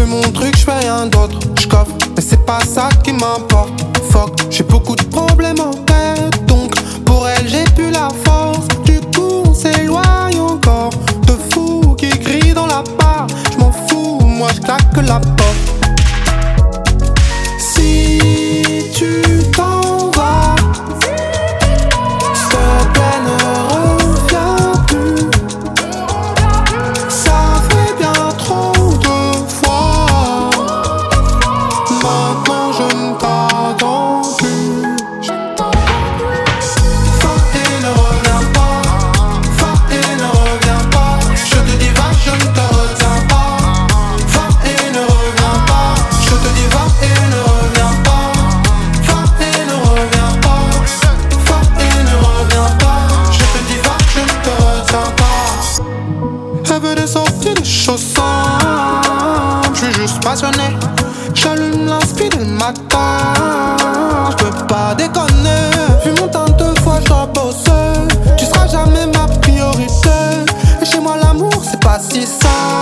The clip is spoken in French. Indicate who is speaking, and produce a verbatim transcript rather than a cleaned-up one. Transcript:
Speaker 1: mon truc, j'fais rien d'autre. J'coffre, mais c'est pas ça qui m'importe. Fuck, j'ai beaucoup de problèmes en tête. Donc pour elle j'ai plus la force. Du coup on s'éloigne encore. De fous qui crient dans la part. J'm'en fous, moi j'claque la porte. Si tu t'en vas, s'il te plaît ne reviens plus. Ça fait bien trop de fois. Maintenant je ne t'attends plus. Va et ne reviens pas. Va et ne reviens pas. Je te dis va, je ne te retiens pas. Va et ne reviens pas. Je te dis va et ne reviens pas. Va et ne reviens pas. Va et ne reviens pas. Je te dis va, je ne te retiens pas. Elle veut des sorties de choses simples. Je suis juste passionné. J'allume l'inspi dès le matin. Je peux pas déconner. Vu mon temps deux fois, je dois bosser. Tu seras jamais ma priorité. Et chez moi l'amour c'est pas si simple.